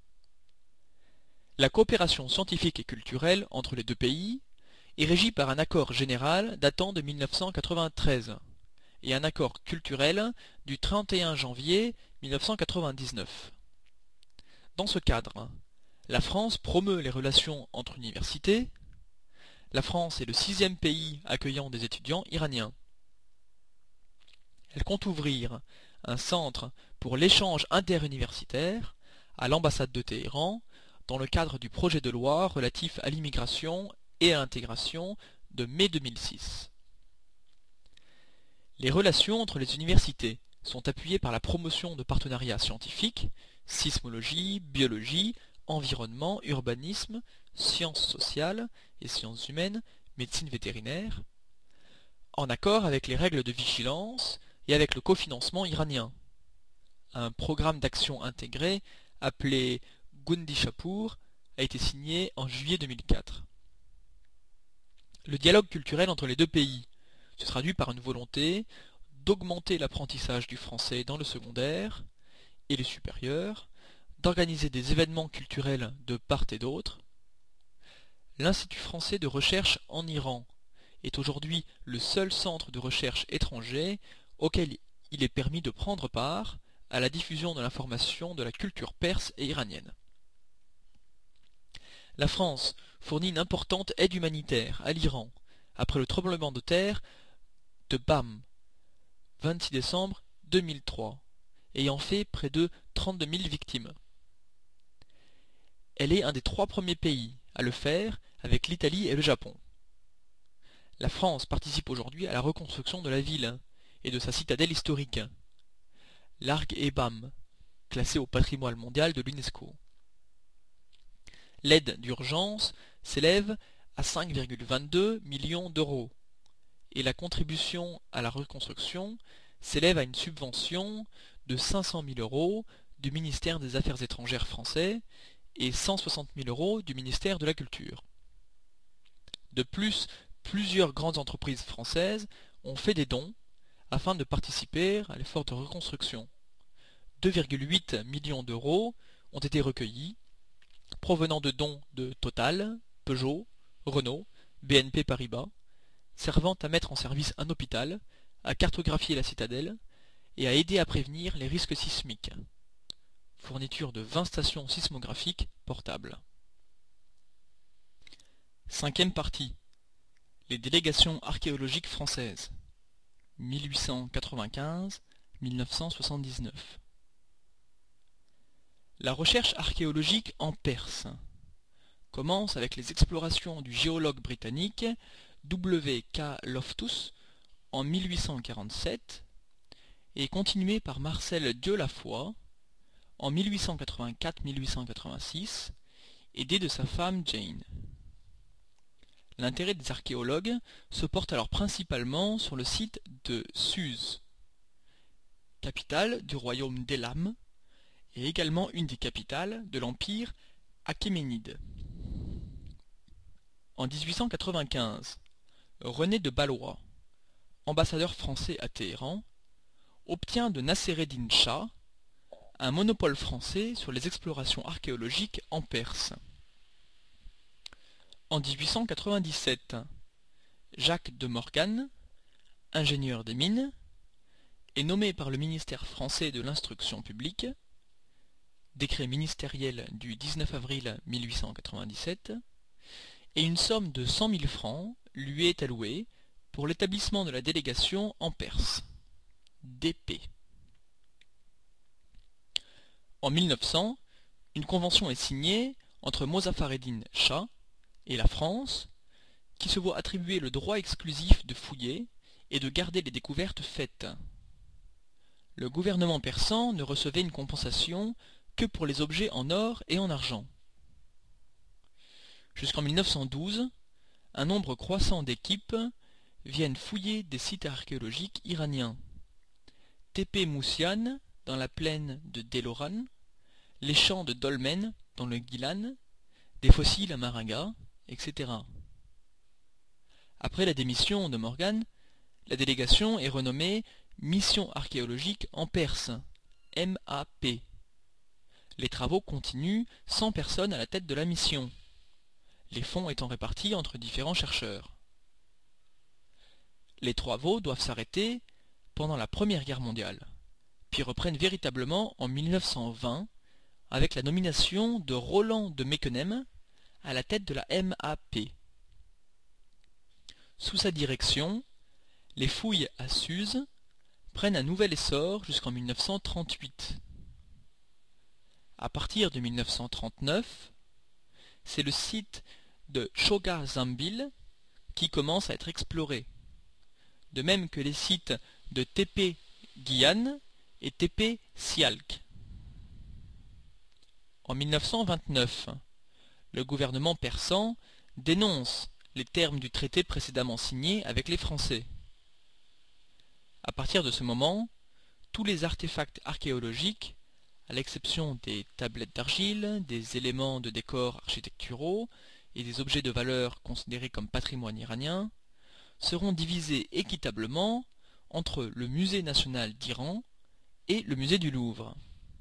La coopération scientifique et culturelle entre les deux pays est régie par un accord général datant de 1993 et un accord culturel du 31 janvier 1999. Dans ce cadre, la France promeut les relations entre universités. La France est le 6e pays accueillant des étudiants iraniens. Elle compte ouvrir un centre pour l'échange interuniversitaire à l'ambassade de Téhéran dans le cadre du projet de loi relatif à l'immigration et à l'intégration de mai 2006. Les relations entre les universités sont appuyées par la promotion de partenariats scientifiques, sismologie, biologie, environnement, urbanisme, sciences sociales et sciences humaines, médecine vétérinaire, en accord avec les règles de vigilance et avec le cofinancement iranien. Un programme d'action intégré appelé Gundishapur a été signé en juillet 2004. Le dialogue culturel entre les deux pays se traduit par une volonté d'augmenter l'apprentissage du français dans le secondaire et le supérieur, d'organiser des événements culturels de part et d'autre. L'Institut français de recherche en Iran est aujourd'hui le seul centre de recherche étranger auquel il est permis de prendre part à la diffusion de l'information de la culture perse et iranienne. La France fournit une importante aide humanitaire à l'Iran après le tremblement de terre de Bam, 26 décembre 2003, ayant fait près de 32 000 victimes. Elle est un des 3 premiers pays à le faire avec l'Italie et le Japon. La France participe aujourd'hui à la reconstruction de la ville et de sa citadelle historique, l'Arg-e-Bam, classée au patrimoine mondial de l'UNESCO. L'aide d'urgence s'élève à 5,22 millions d'euros et la contribution à la reconstruction s'élève à une subvention de 500 000 euros du ministère des Affaires étrangères français et 160 000 euros du ministère de la Culture. De plus, plusieurs grandes entreprises françaises ont fait des dons afin de participer à l'effort de reconstruction. 2,8 millions d'euros ont été recueillis, provenant de dons de Total, Peugeot, Renault, BNP Paribas, servant à mettre en service un hôpital, à cartographier la citadelle et à aider à prévenir les risques sismiques. Fourniture de 20 stations sismographiques portables. 5e partie. Les délégations archéologiques françaises. 1895-1979. La recherche archéologique en Perse commence avec les explorations du géologue britannique W. K. Loftus en 1847 et continuée par Marcel Dieulafoy en 1884-1886, aidé de sa femme Jane. L'intérêt des archéologues se porte alors principalement sur le site de Suse, capitale du royaume d'Élam, et également une des capitales de l'empire achéménide. En 1895, René de Valois, ambassadeur français à Téhéran, obtient de Nassereddin Shah un monopole français sur les explorations archéologiques en Perse. En 1897, Jacques de Morgan, ingénieur des mines, est nommé par le ministère français de l'Instruction publique, décret ministériel du 19 avril 1897, et une somme de 100 000 francs lui est allouée pour l'établissement de la délégation en Perse, DP. En 1900, une convention est signée entre Mozaffareddin Shah et la France, qui se voit attribuer le droit exclusif de fouiller et de garder les découvertes faites. Le gouvernement persan ne recevait une compensation que pour les objets en or et en argent. Jusqu'en 1912, un nombre croissant d'équipes viennent fouiller des sites archéologiques iraniens. Tepe Moussiane, dans la plaine de Deloran, les champs de Dolmen, dans le Guilan, des fossiles à Maraga, etc. Après la démission de Morgan, la délégation est renommée Mission archéologique en Perse, MAP. Les travaux continuent sans personne à la tête de la mission, les fonds étant répartis entre différents chercheurs. Les travaux doivent s'arrêter pendant la Première Guerre mondiale, puis reprennent véritablement en 1920 avec la nomination de Roland de Mecquenem à la tête de la MAP. Sous sa direction, les fouilles à Suse prennent un nouvel essor jusqu'en 1938. À partir de 1939, c'est le site de Choga Zambil qui commence à être exploré, de même que les sites de Tepe Guyane et Tepe Sialk. En 1929, le gouvernement persan dénonce les termes du traité précédemment signé avec les Français. À partir de ce moment, tous les artefacts archéologiques, à l'exception des tablettes d'argile, des éléments de décors architecturaux et des objets de valeur considérés comme patrimoine iranien, seront divisés équitablement entre le Musée national d'Iran et le musée du Louvre.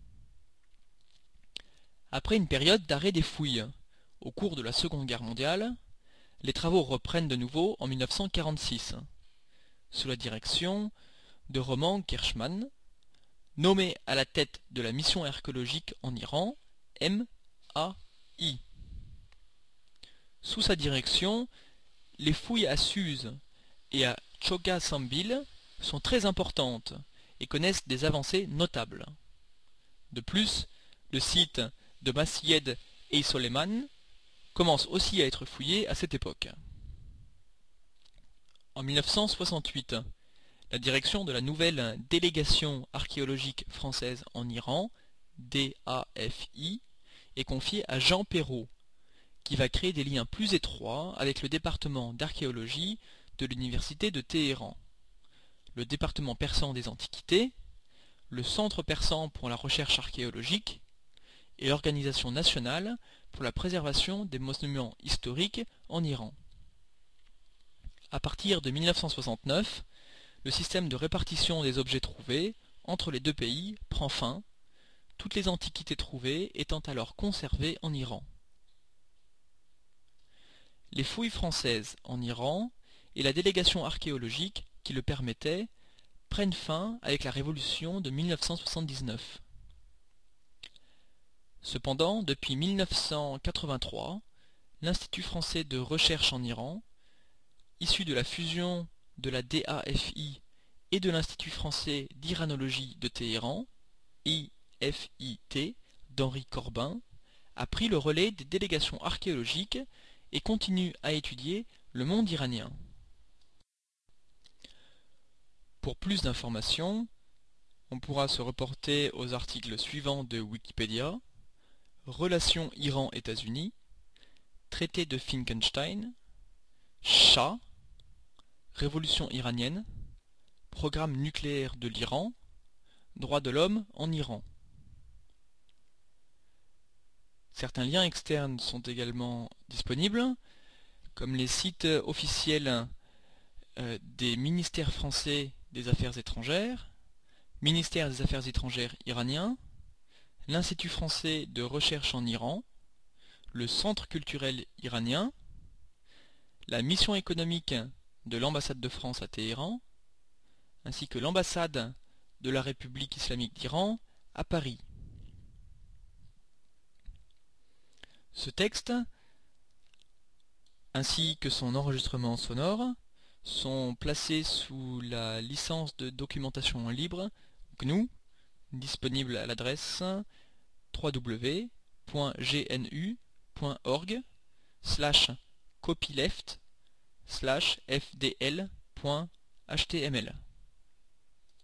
Après une période d'arrêt des fouilles, au cours de la Seconde Guerre mondiale, les travaux reprennent de nouveau en 1946, sous la direction de Roman Kershman, nommé à la tête de la mission archéologique en Iran, MAI. Sous sa direction, les fouilles à Suse et à Choga Zambil sont très importantes et connaissent des avancées notables. De plus, le site de Masjed et Soleiman commence aussi à être fouillé à cette époque. En 1968, la direction de la nouvelle délégation archéologique française en Iran, DAFI, est confiée à Jean Perrault, qui va créer des liens plus étroits avec le département d'archéologie de l'université de Téhéran, le département persan des antiquités, le centre persan pour la recherche archéologique et l'organisation nationale pour la préservation des monuments historiques en Iran. À partir de 1969, le système de répartition des objets trouvés entre les deux pays prend fin, toutes les antiquités trouvées étant alors conservées en Iran. Les fouilles françaises en Iran et la délégation archéologique qui le permettait prennent fin avec la révolution de 1979. Cependant, depuis 1983, l'Institut français de recherche en Iran, issu de la fusion de la DAFI et de l'Institut français d'iranologie de Téhéran, IFIT, d'Henri Corbin, a pris le relais des délégations archéologiques et continue à étudier le monde iranien. Pour plus d'informations, on pourra se reporter aux articles suivants de Wikipédia: Relations Iran-États-Unis, traité de Finkelstein, Shah, révolution iranienne, programme nucléaire de l'Iran, droits de l'homme en Iran. Certains liens externes sont également disponibles, comme les sites officiels des ministères français des Affaires étrangères, ministère des Affaires étrangères iranien, l'Institut français de recherche en Iran, le Centre culturel iranien, la mission économique de l'ambassade de France à Téhéran, ainsi que l'ambassade de la République islamique d'Iran à Paris. Ce texte, ainsi que son enregistrement sonore, sont placés sous la licence de documentation libre GNU, disponible à l'adresse www.gnu.org/copyleft/fdl.html.